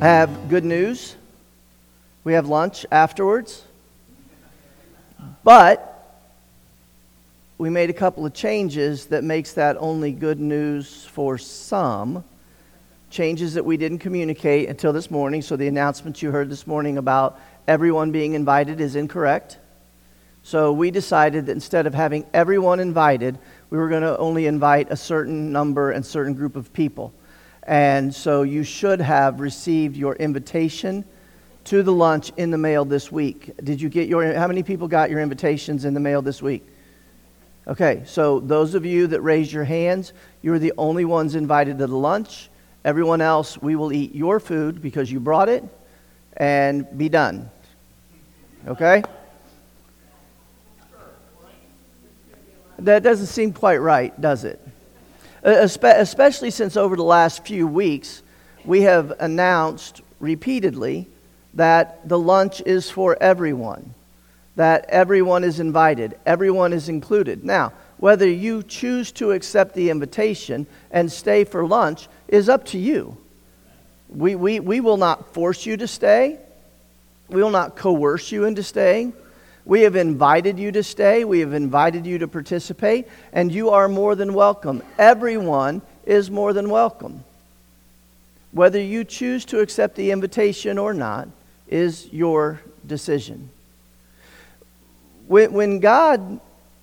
I have good news. We have lunch afterwards. But we made a couple of changes that makes that only good news for some. Changes that we didn't communicate until this morning. So the announcement you heard this morning about everyone being invited is incorrect. So we decided that instead of having everyone invited, we were going to only invite a certain number and certain group of people. And so you should have received your invitation to the lunch in the mail this week. Did you get how many people got your invitations in the mail this week? Okay, so those of you that raised your hands, you're the only ones invited to the lunch. Everyone else, we will eat your food because you brought it and be done. Okay? That doesn't seem quite right, does it? Especially since over the last few weeks, we have announced repeatedly that the lunch is for everyone, that everyone is invited, everyone is included. Now, whether you choose to accept the invitation and stay for lunch is up to you. We will not force you to stay. We will not coerce you into staying. We have invited you to stay. We have invited you to participate, and you are more than welcome. Everyone is more than welcome. Whether you choose to accept the invitation or not is your decision. When God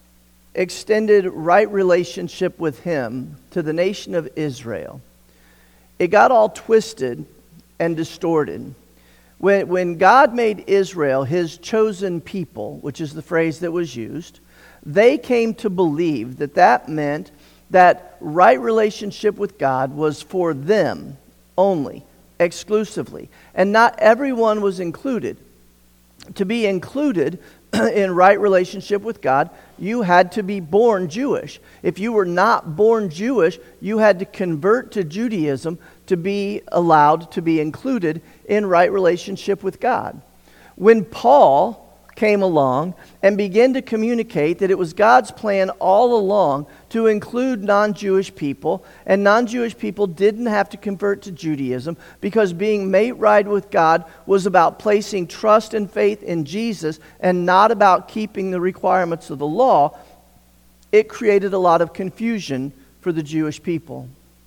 extended right relationship with Him to the nation of Israel, it got all twisted and distorted. When God made Israel His chosen people, which is the phrase that was used, they came to believe that that meant that right relationship with God was for them only, exclusively. And not everyone was included. To be included in right relationship with God, you had to be born Jewish. If you were not born Jewish, you had to convert to Judaism to be allowed to be included in right relationship with God. When Paul came along and began to communicate that it was God's plan all along to include non-Jewish people, and non-Jewish people didn't have to convert to Judaism because being made right with God was about placing trust and faith in Jesus and not about keeping the requirements of the law, it created a lot of confusion for the Jewish people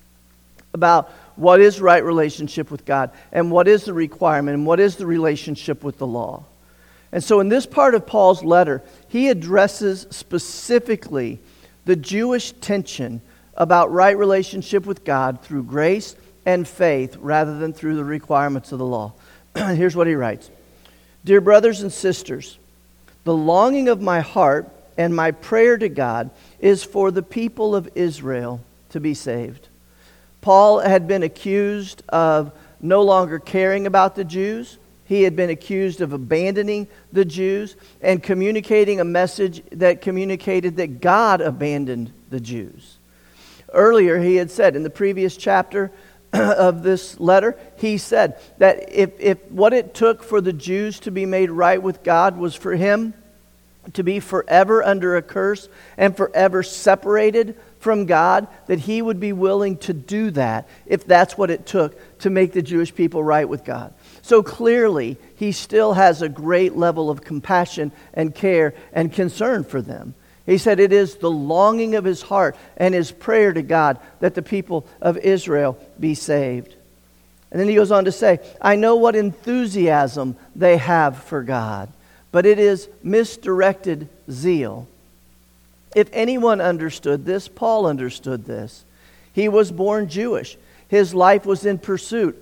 about what is right relationship with God and what is the requirement and what is the relationship with the law. And so in this part of Paul's letter, he addresses specifically the Jewish tension about right relationship with God through grace and faith rather than through the requirements of the law. Here's what he writes. Dear brothers and sisters, the longing of my heart and my prayer to God is for the people of Israel to be saved. Paul had been accused of no longer caring about the Jews. He had been accused of abandoning the Jews and communicating a message that communicated that God abandoned the Jews. Earlier, he had said in the previous chapter of this letter, he said that if what it took for the Jews to be made right with God was for him to be forever under a curse and forever separated from God, that he would be willing to do that if that's what it took to make the Jewish people right with God. So clearly, he still has a great level of compassion and care and concern for them. He said it is the longing of his heart and his prayer to God that the people of Israel be saved. And then he goes on to say, I know what enthusiasm they have for God, but it is misdirected zeal. If anyone understood this, Paul understood this. He was born Jewish. His life was in pursuit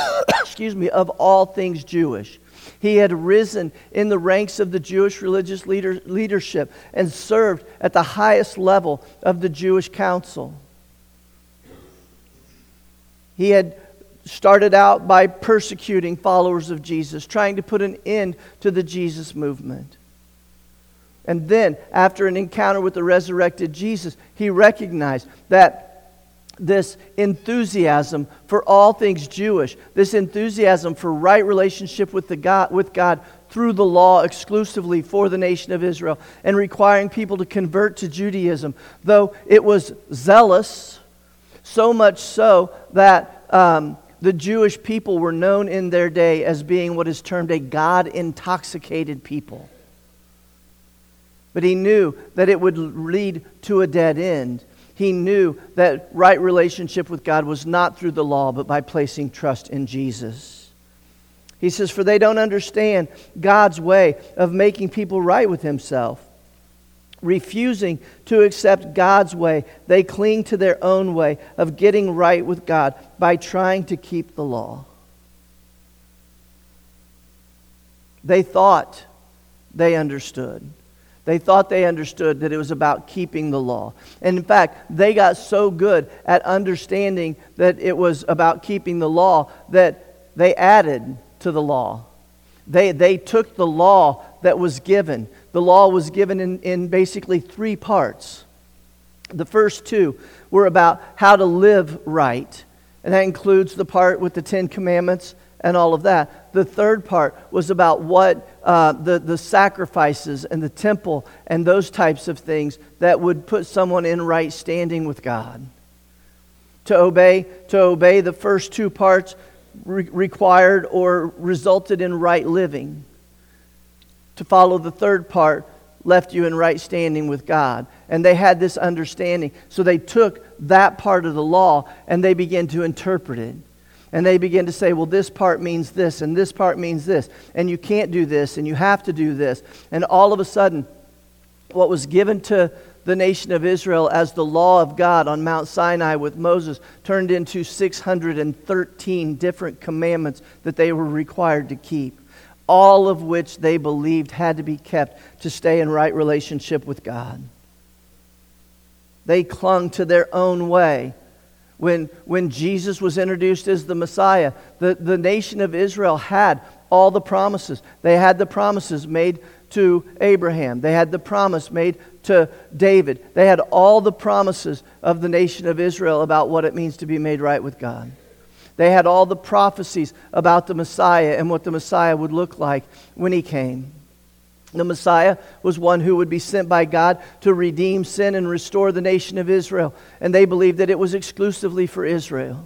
of all things Jewish. He had risen in the ranks of the Jewish religious leadership and served at the highest level of the Jewish council. He had started out by persecuting followers of Jesus, trying to put an end to the Jesus movement. And then, after an encounter with the resurrected Jesus, he recognized that this enthusiasm for all things Jewish, this enthusiasm for right relationship with God through the law exclusively for the nation of Israel and requiring people to convert to Judaism, though it was zealous, so much so that the Jewish people were known in their day as being what is termed a God-intoxicated people. But he knew that it would lead to a dead end. He knew that right relationship with God was not through the law, but by placing trust in Jesus. He says, for they don't understand God's way of making people right with himself. Refusing to accept God's way, they cling to their own way of getting right with God by trying to keep the law. They thought they understood. They thought they understood that it was about keeping the law. And in fact, they got so good at understanding that it was about keeping the law that they added to the law. They took the law that was given. The law was given in basically 3 parts. The first 2 were about how to live right. And that includes the part with the 10 Commandments and all of that. The third part was about what the sacrifices and the temple and those types of things that would put someone in right standing with God. To obey the first 2 parts required or resulted in right living. To follow the third part left you in right standing with God. And they had this understanding. So they took that part of the law and they began to interpret it. And they began to say, well, this part means this and this part means this. And you can't do this and you have to do this. And all of a sudden, what was given to the nation of Israel as the law of God on Mount Sinai with Moses turned into 613 different commandments that they were required to keep. All of which they believed had to be kept to stay in right relationship with God. They clung to their own way. When Jesus was introduced as the Messiah, the nation of Israel had all the promises. They had the promises made to Abraham. They had the promise made to David. They had all the promises of the nation of Israel about what it means to be made right with God. They had all the prophecies about the Messiah and what the Messiah would look like when he came. The Messiah was one who would be sent by God to redeem sin and restore the nation of Israel. And they believed that it was exclusively for Israel.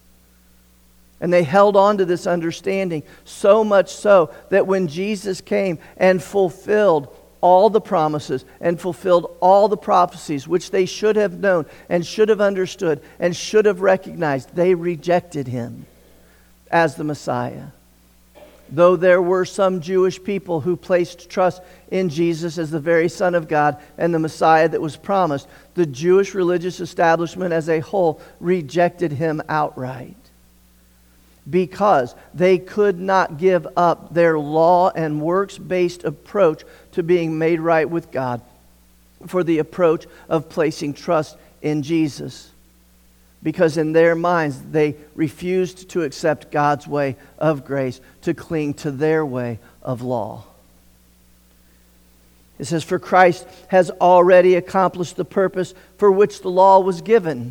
And they held on to this understanding so much so that when Jesus came and fulfilled all the promises and fulfilled all the prophecies which they should have known and should have understood and should have recognized, they rejected him as the Messiah. Though there were some Jewish people who placed trust in Jesus as the very Son of God and the Messiah that was promised, the Jewish religious establishment as a whole rejected him outright. Because they could not give up their law and works-based approach to being made right with God for the approach of placing trust in Jesus. Because in their minds, they refused to accept God's way of grace, to cling to their way of law. It says, for Christ has already accomplished the purpose for which the law was given.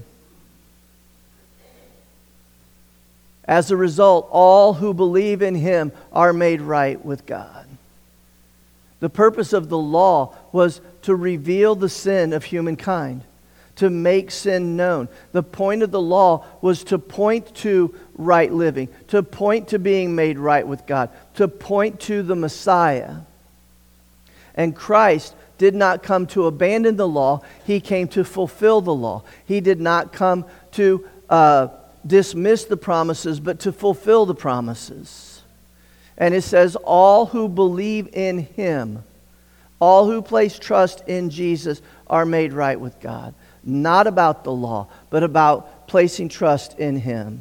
As a result, all who believe in him are made right with God. The purpose of the law was to reveal the sin of humankind, to make sin known. The point of the law was to point to right living, to point to being made right with God, to point to the Messiah. And Christ did not come to abandon the law. He came to fulfill the law. He did not come to dismiss the promises, but to fulfill the promises. And it says, all who believe in him, all who place trust in Jesus are made right with God. Not about the law, but about placing trust in him.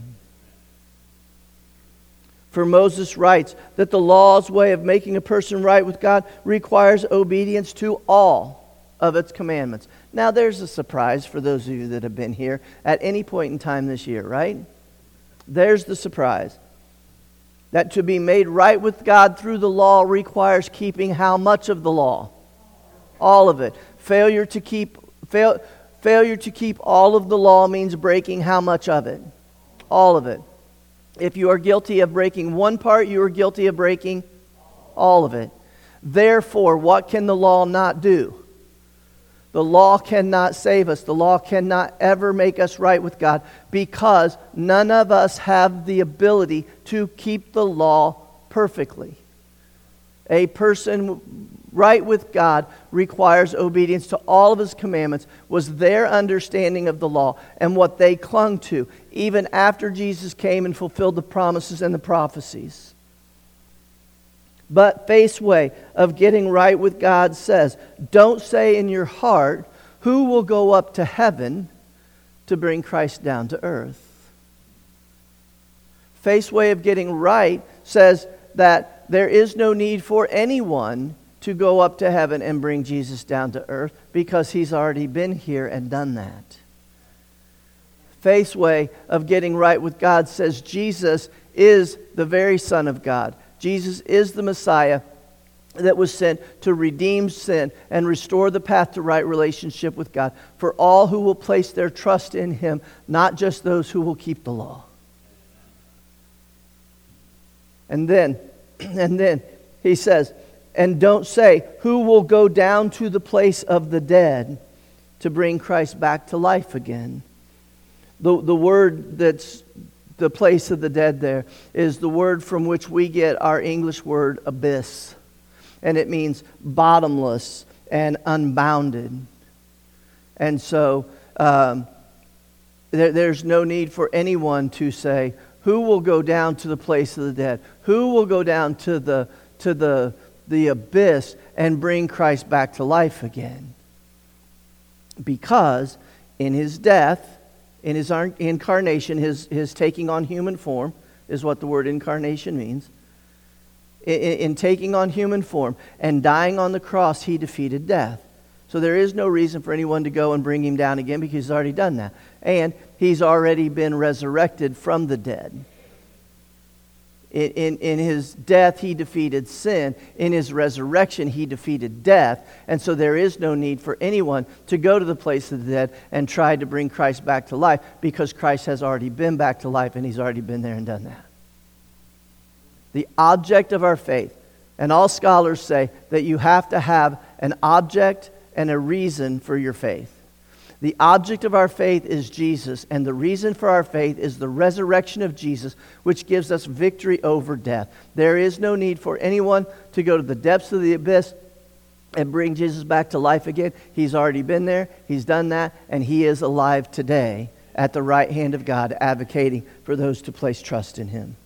For Moses writes that the law's way of making a person right with God requires obedience to all of its commandments. Now there's a surprise for those of you that have been here at any point in time this year, right? There's the surprise. That to be made right with God through the law requires keeping how much of the law? All of it. Failure to keep all of the law means breaking how much of it? All of it. If you are guilty of breaking one part, you are guilty of breaking all of it. Therefore, what can the law not do? The law cannot save us. The law cannot ever make us right with God because none of us have the ability to keep the law perfectly. A person right with God requires obedience to all of His commandments, was their understanding of the law and what they clung to, even after Jesus came and fulfilled the promises and the prophecies. But Faith's way of getting right with God says, don't say in your heart, who will go up to heaven to bring Christ down to earth? Faith's way of getting right says that there is no need for anyone to go up to heaven and bring Jesus down to earth because He's already been here and done that. Faith's way of getting right with God says Jesus is the very Son of God. Jesus is the Messiah that was sent to redeem sin and restore the path to right relationship with God for all who will place their trust in Him, not just those who will keep the law. And then he says, and don't say, who will go down to the place of the dead to bring Christ back to life again? The word that's the place of the dead there is the word from which we get our English word abyss. And it means bottomless and unbounded. And so there's no need for anyone to say, who will go down to the place of the dead? Who will go down to the abyss and bring Christ back to life again? Because in His death, in His incarnation, his taking on human form is what the word incarnation means. In taking on human form and dying on the cross, He defeated death. So there is no reason for anyone to go and bring Him down again because He's already done that. And He's already been resurrected from the dead. In His death, He defeated sin. In His resurrection, He defeated death. And so there is no need for anyone to go to the place of the dead and try to bring Christ back to life because Christ has already been back to life and He's already been there and done that. The object of our faith, and all scholars say that you have to have an object and a reason for your faith. The object of our faith is Jesus, and the reason for our faith is the resurrection of Jesus, which gives us victory over death. There is no need for anyone to go to the depths of the abyss and bring Jesus back to life again. He's already been there, He's done that, and He is alive today at the right hand of God, advocating for those to place trust in Him.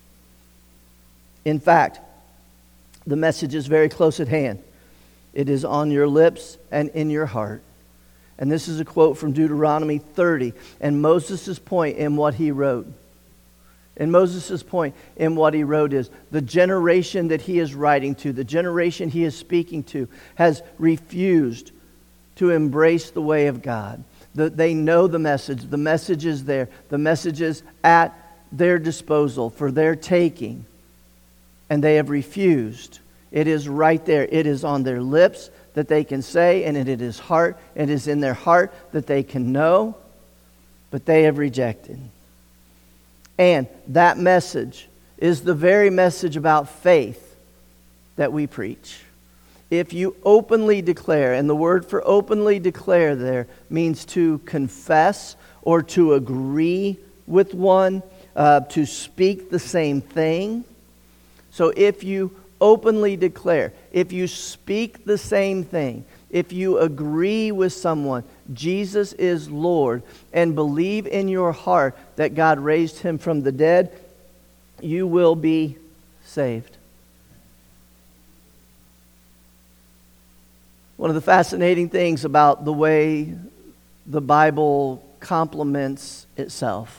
In fact, the message is very close at hand. It is on your lips and in your heart. And this is a quote from Deuteronomy 30 and Moses' point in what he wrote. And Moses' point in what he wrote is the generation that he is writing to, the generation he is speaking to, has refused to embrace the way of God. They know the message. The message is there. The message is at their disposal for their taking. And they have refused. It is right there. It is on their lips that they can say, and it is heart. It is in their heart that they can know, but they have rejected. And that message is the very message about faith that we preach. If you openly declare, and the word for openly declare there means to confess or to agree with one, to speak the same thing. So if you openly declare, if you speak the same thing, if you agree with someone, Jesus is Lord, and believe in your heart that God raised Him from the dead, you will be saved. One of the fascinating things about the way the Bible complements itself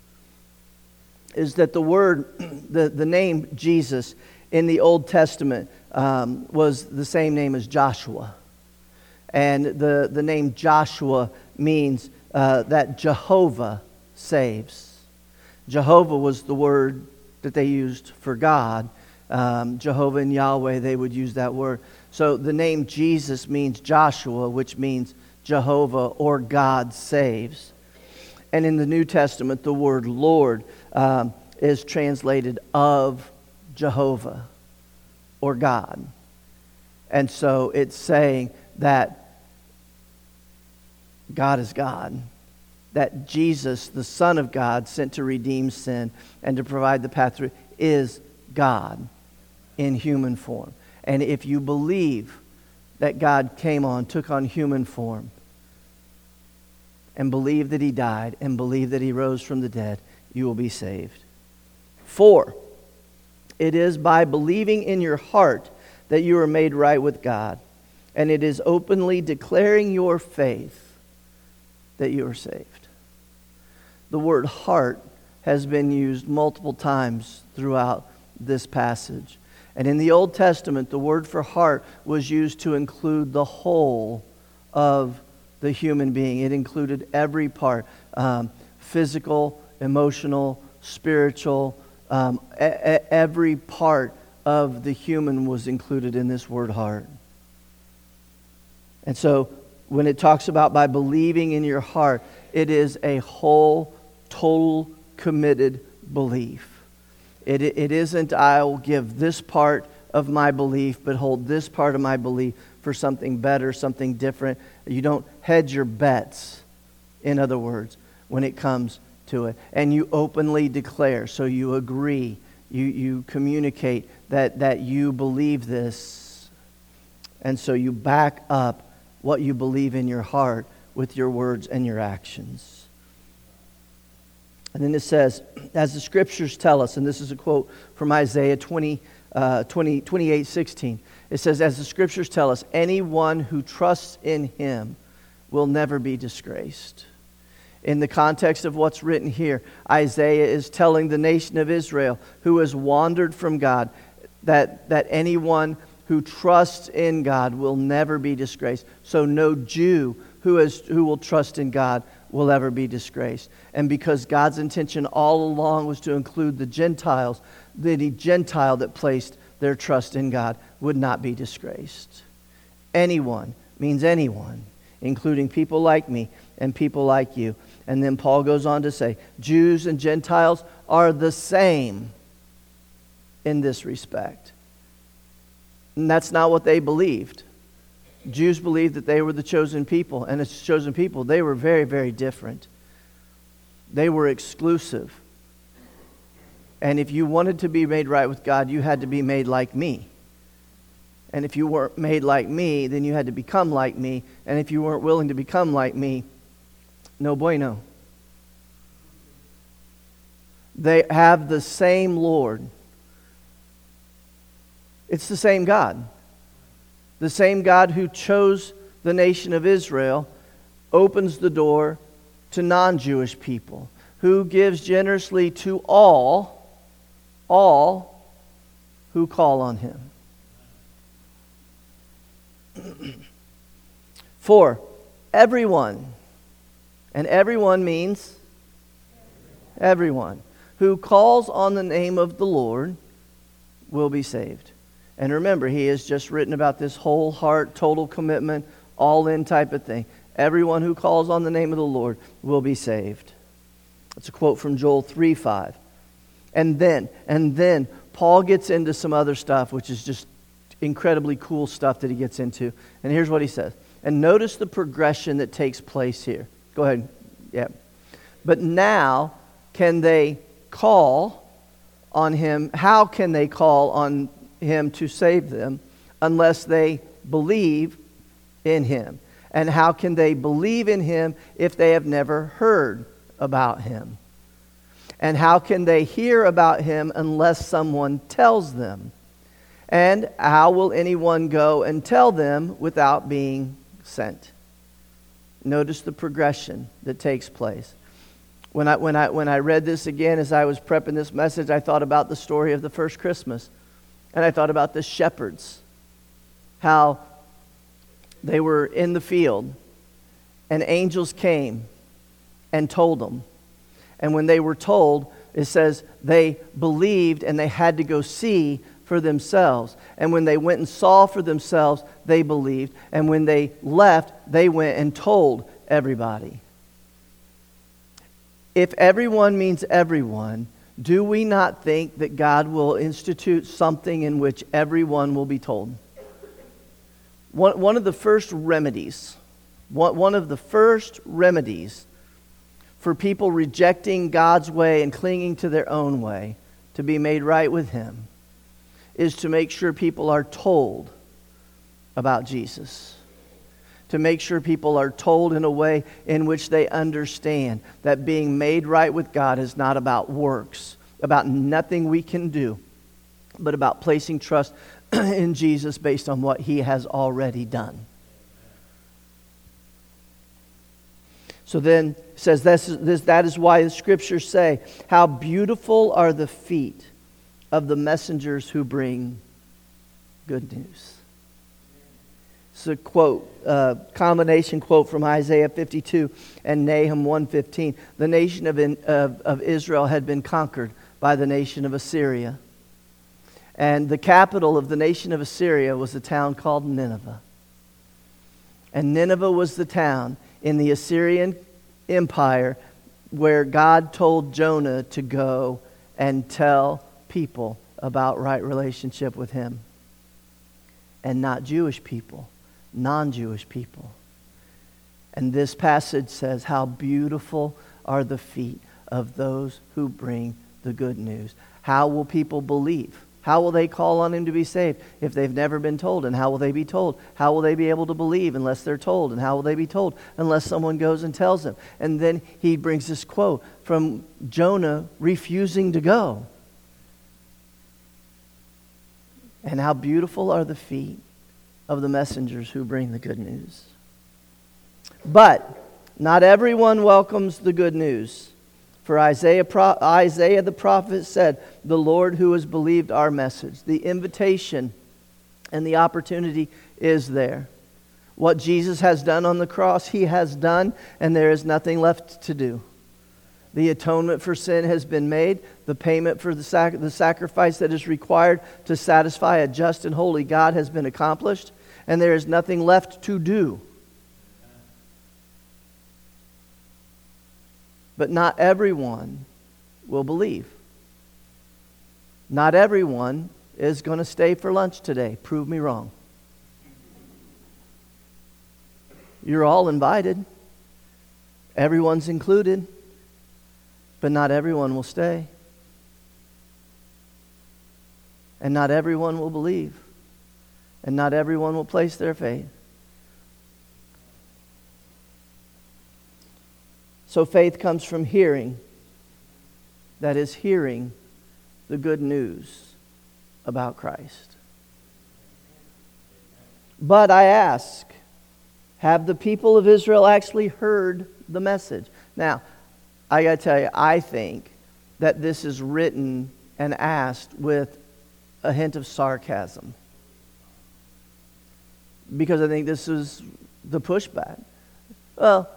is that the word, the name Jesus in the Old Testament was the same name as Joshua. And the name Joshua means that Jehovah saves. Jehovah was the word that they used for God. Jehovah and Yahweh, they would use that word. So the name Jesus means Joshua, which means Jehovah or God saves. And in the New Testament, the word Lord is translated of Jehovah or God. And so it's saying that God is God, that Jesus, the Son of God, sent to redeem sin and to provide the path through, is God in human form. And if you believe that God took on human form, and believe that He died, and believe that He rose from the dead, you will be saved. 4, it is by believing in your heart that you are made right with God. And it is openly declaring your faith that you are saved. The word heart has been used multiple times throughout this passage. And in the Old Testament, the word for heart was used to include the whole of the human being. It included every part, physical, emotional, spiritual, every part of the human was included in this word heart. And so when it talks about by believing in your heart, it is a whole, total, committed belief. It isn't, I'll give this part of my belief, but hold this part of my belief for something better, something different. You don't hedge your bets, in other words, when it comes to it. And you openly declare, so you agree, you communicate that you believe this. And so you back up what you believe in your heart with your words and your actions. And then it says, as the Scriptures tell us, and this is a quote from Isaiah 28:16. It says, as the Scriptures tell us, anyone who trusts in Him will never be disgraced. In the context of what's written here, Isaiah is telling the nation of Israel who has wandered from God that anyone who trusts in God will never be disgraced. So no Jew who will trust in God will ever be disgraced. And because God's intention all along was to include the Gentiles, the Gentile that placed their trust in God would not be disgraced. Anyone means anyone, including people like me and people like you. And then Paul goes on to say, Jews and Gentiles are the same in this respect. And that's not what they believed. Jews believed that they were the chosen people, and as chosen people, they were very, very different. They were exclusive. And if you wanted to be made right with God, you had to be made like me. And if you weren't made like me, then you had to become like me. And if you weren't willing to become like me, no bueno. They have the same Lord. It's the same God. The same God who chose the nation of Israel opens the door to non-Jewish people, who gives generously to all who call on Him. 4, everyone, and everyone means everyone, who calls on the name of the Lord will be saved. And remember, he has just written about this whole heart, total commitment, all-in type of thing. Everyone who calls on the name of the Lord will be saved. That's a quote from Joel 3:5. And then Paul gets into some other stuff, which is just incredibly cool stuff that he gets into. And here's what he says. And notice the progression that takes place here. Go ahead. Yeah. But now, can they call on Him? How can they call on Him to save them unless they believe in Him? And how can they believe in Him if they have never heard about Him? And how can they hear about Him unless someone tells them? And how will anyone go and tell them without being sent? Notice the progression that takes place. When I read this again as I was prepping this message, I thought about the story of the first Christmas. And I thought about the shepherds, how they were in the field and angels came and told them. And when they were told, it says they believed and they had to go see for themselves. And when they went and saw for themselves, they believed. And when they left, they went and told everybody. If everyone means everyone, do we not think that God will institute something in which everyone will be told? One of the first remedies One of the first remedies for people rejecting God's way and clinging to their own way to be made right with Him is to make sure people are told about Jesus. To make sure people are told in a way in which they understand that being made right with God is not about works, about nothing we can do, but about placing trust in Jesus based on what He has already done. So then it says that is why the Scriptures say, how beautiful are the feet of the messengers who bring good news. It's a quote, combination quote from Isaiah 52 and Nahum 1:15. The nation of Israel had been conquered by the nation of Assyria. And the capital of the nation of Assyria was a town called Nineveh. And Nineveh was the town in the Assyrian Empire where God told Jonah to go and tell people about right relationship with Him. And not Jewish people, non-Jewish people. And this passage says, how beautiful are the feet of those who bring the good news. How will people believe? How will they call on Him to be saved if they've never been told? And how will they be told? How will they be able to believe unless they're told? And how will they be told unless someone goes and tells them? And then he brings this quote from Jonah refusing to go. And how beautiful are the feet of the messengers who bring the good news. But not everyone welcomes the good news. For Isaiah the prophet said, the Lord who has believed our message. The invitation and the opportunity is there. What Jesus has done on the cross, He has done, and there is nothing left to do. The atonement for sin has been made. The payment for the sacrifice that is required to satisfy a just and holy God has been accomplished, and there is nothing left to do. But not everyone will believe. Not everyone is going to stay for lunch today. Prove me wrong. You're all invited. Everyone's included. But not everyone will stay. And not everyone will believe. And not everyone will place their faith. So faith comes from hearing. That is, hearing the good news about Christ. But I ask, have the people of Israel actually heard the message? Now, I got to tell you, I think that this is written and asked with a hint of sarcasm. Because I think this is the pushback. Well,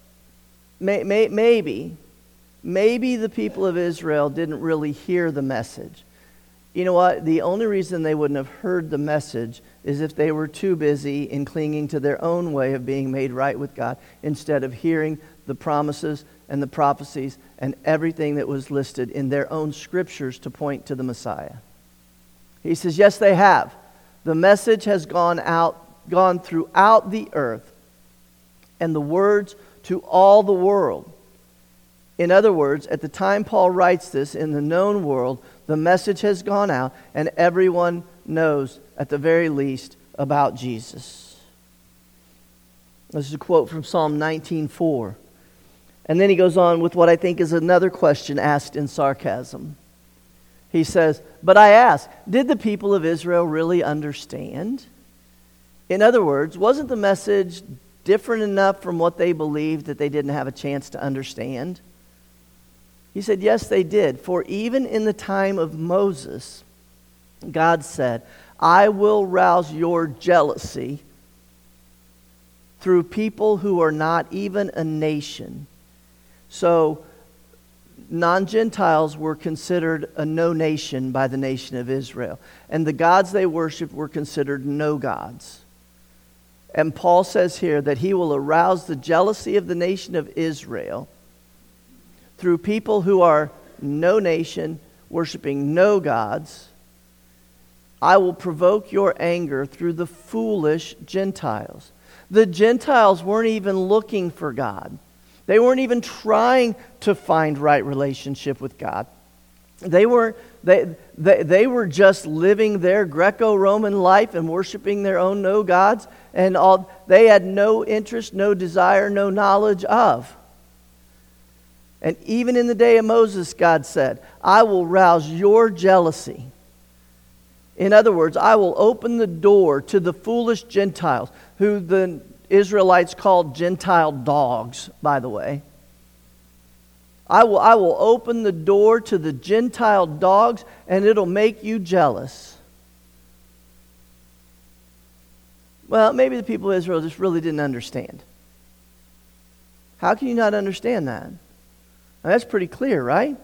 maybe the people of Israel didn't really hear the message. You know what? The only reason they wouldn't have heard the message is if they were too busy in clinging to their own way of being made right with God instead of hearing the promises and the prophecies and everything that was listed in their own scriptures to point to the Messiah. He says, yes, they have. The message has gone throughout the earth, and the words to all the world. In other words, at the time Paul writes this, in the known world, the message has gone out, and everyone knows, at the very least, about Jesus. This is a quote from Psalm 19:4. And then he goes on with what I think is another question asked in sarcasm. He says, but I ask, did the people of Israel really understand? In other words, wasn't the message different enough from what they believed that they didn't have a chance to understand? He said, yes, they did. For even in the time of Moses, God said, I will rouse your jealousy through people who are not even a nation. So, non-Gentiles were considered a no nation by the nation of Israel. And the gods they worshipped were considered no gods. And Paul says here that he will arouse the jealousy of the nation of Israel through people who are no nation, worshiping no gods. I will provoke your anger through the foolish Gentiles. The Gentiles weren't even looking for God. They weren't even trying to find right relationship with God. They were just living their Greco-Roman life and worshiping their own no gods, and all they had no interest, no desire, no knowledge of. And even in the day of Moses, God said, I will rouse your jealousy. In other words, I will open the door to the foolish Gentiles, who the Israelites called Gentile dogs, by the way. I will open the door to the Gentile dogs, and it'll make you jealous. Well, maybe the people of Israel just really didn't understand. How can you not understand that? Now, that's pretty clear, right?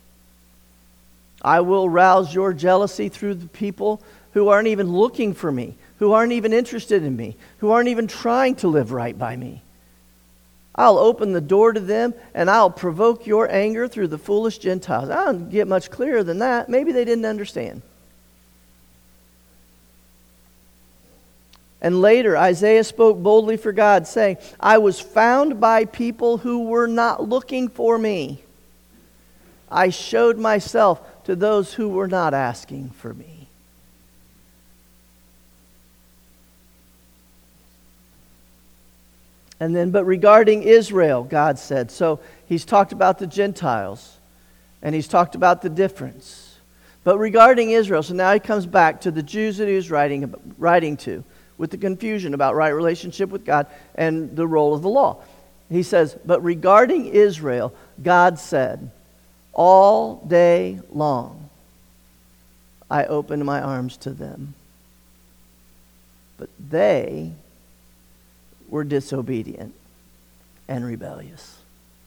I will rouse your jealousy through the people who aren't even looking for me, who aren't even interested in me, who aren't even trying to live right by me. I'll open the door to them, and I'll provoke your anger through the foolish Gentiles. I don't get much clearer than that. Maybe they didn't understand. And later, Isaiah spoke boldly for God, saying, I was found by people who were not looking for me. I showed myself to those who were not asking for me. And then, but regarding Israel, God said, so he's talked about the Gentiles, and he's talked about the difference. But regarding Israel, so now he comes back to the Jews that he was writing to, with the confusion about right relationship with God and the role of the law. He says, but regarding Israel, God said, all day long I opened my arms to them. But they were disobedient and rebellious.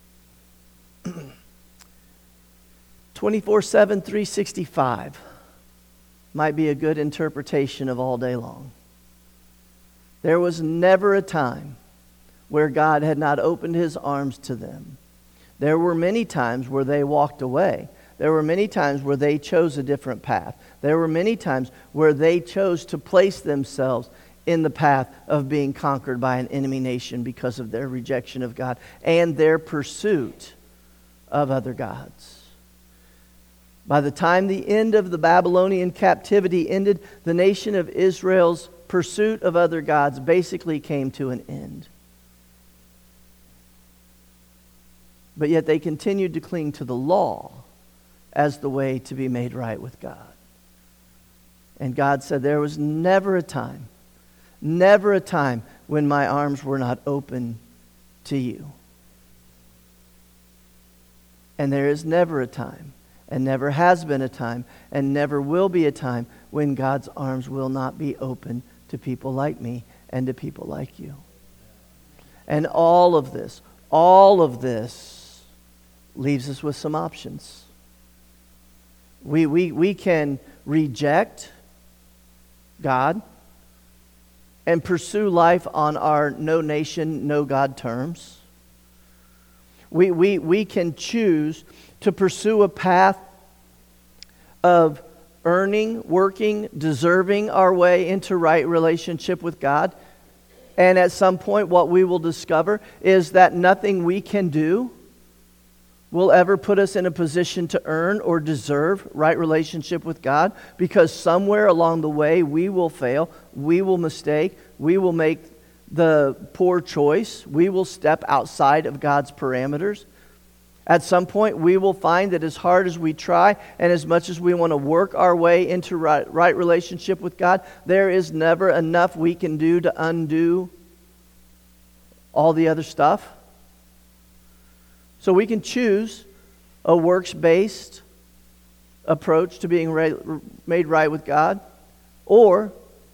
24/7, 365 might be a good interpretation of all day long. There was never a time where God had not opened his arms to them. There were many times where they walked away. There were many times where they chose a different path. There were many times where they chose to place themselves in the path of being conquered by an enemy nation because of their rejection of God and their pursuit of other gods. By the time the end of the Babylonian captivity ended, the nation of Israel's pursuit of other gods basically came to an end. But yet they continued to cling to the law as the way to be made right with God. And God said there was never a time when my arms were not open to you. And there is never a time, and never has been a time, and never will be a time when God's arms will not be open to people like me and to people like you. And all of this leaves us with some options. We can reject God and pursue life on our no nation, no God terms. We can choose to pursue a path of earning, working, deserving our way into right relationship with God. And at some point, what we will discover is that nothing we can do will ever put us in a position to earn or deserve right relationship with God, because somewhere along the way we will fail, we will mistake, we will make the poor choice, we will step outside of God's parameters. At some point we will find that as hard as we try and as much as we want to work our way into right relationship with God, there is never enough we can do to undo all the other stuff. So we can choose a works-based approach to being made right with God, or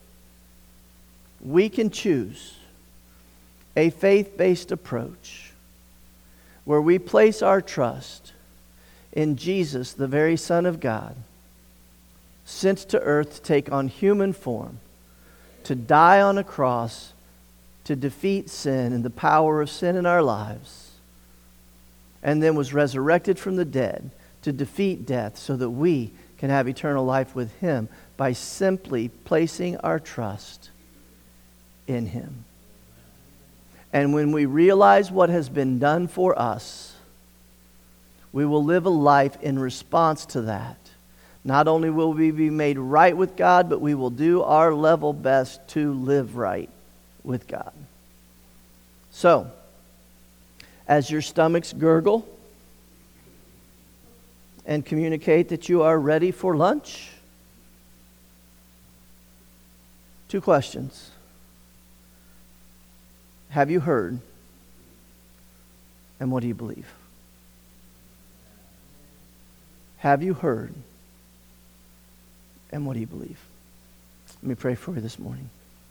we can choose a faith-based approach where we place our trust in Jesus, the very Son of God, sent to earth to take on human form, to die on a cross, to defeat sin and the power of sin in our lives, and then was resurrected from the dead to defeat death so that we can have eternal life with Him by simply placing our trust in Him. And when we realize what has been done for us, we will live a life in response to that. Not only will we be made right with God, but we will do our level best to live right with God. So, as your stomachs gurgle and communicate that you are ready for lunch, 2 questions. Have you heard? And what do you believe? Have you heard? And what do you believe? Let me pray for you this morning.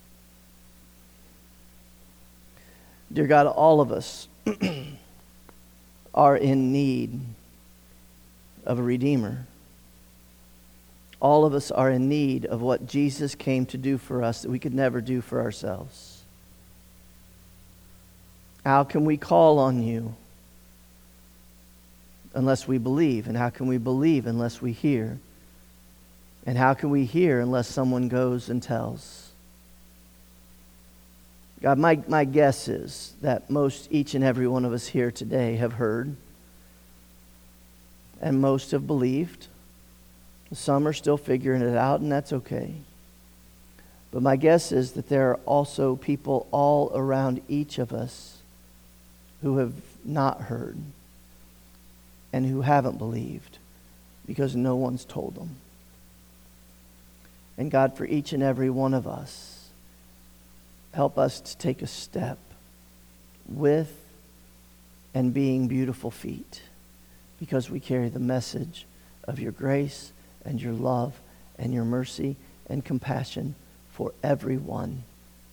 Dear God, all of us are in need of a Redeemer. All of us are in need of what Jesus came to do for us that we could never do for ourselves. How can we call on you unless we believe? And how can we believe unless we hear? And how can we hear unless someone goes and tells? God, my guess is that each and every one of us here today have heard, and most have believed. Some are still figuring it out, and that's okay. But my guess is that there are also people all around each of us who have not heard and who haven't believed because no one's told them. And God, for each and every one of us, help us to take a step with and being beautiful feet, because we carry the message of your grace and your love and your mercy and compassion for everyone.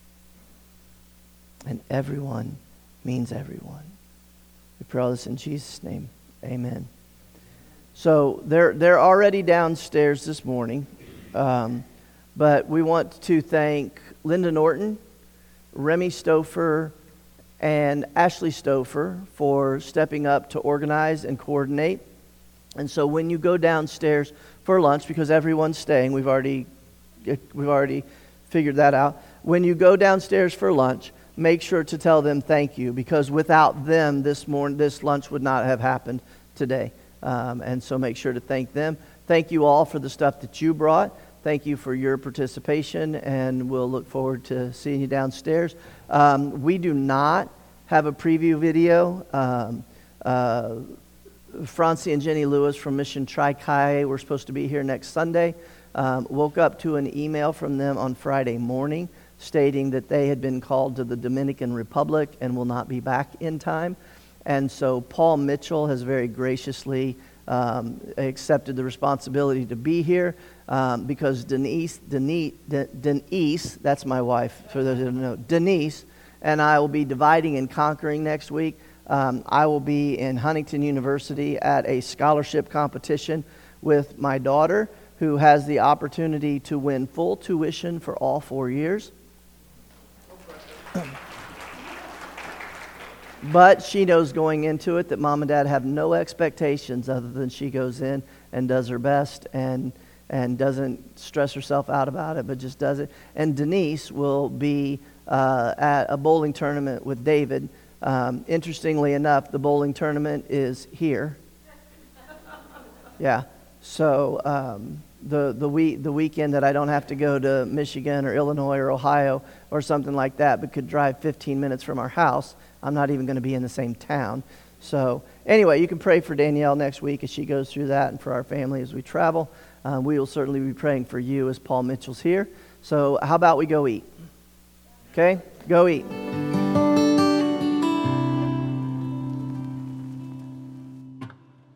And everyone means everyone. We pray all this in Jesus' name. Amen. So they're already downstairs this morning. But we want to thank Linda Norton, Remy Stouffer, and Ashley Stouffer for stepping up to organize and coordinate. And so when you go downstairs for lunch, because everyone's staying, we've already figured that out. When you go downstairs for lunch, make sure to tell them thank you, because without them this lunch would not have happened today. And so make sure to thank them. Thank you all for the stuff that you brought. Thank you for your participation, and we'll look forward to seeing you downstairs. We do not have a preview video. Francie and Jenny Lewis from Mission Tri-Kai were supposed to be here next Sunday. Woke up to an email from them on Friday morning stating that they had been called to the Dominican Republic and will not be back in time. And so Paul Mitchell has very graciously accepted the responsibility to be here because Denise, that's my wife, for those who don't know, Denise, and I will be dividing and conquering next week. I will be in Huntington University at a scholarship competition with my daughter, who has the opportunity to win full tuition for all 4 years. But she knows going into it that Mom and Dad have no expectations other than she goes in and does her best and doesn't stress herself out about it, but just does it. And Denise will be at a bowling tournament with David. Interestingly enough, the bowling tournament is here. Yeah. So the weekend that I don't have to go to Michigan or Illinois or Ohio or something like that, but could drive 15 minutes from our house, I'm not even going to be in the same town. So anyway, you can pray for Danielle next week as she goes through that, and for our family as we travel. We will certainly be praying for you as Paul Mitchell's here. So how about we go eat? Okay? Go eat.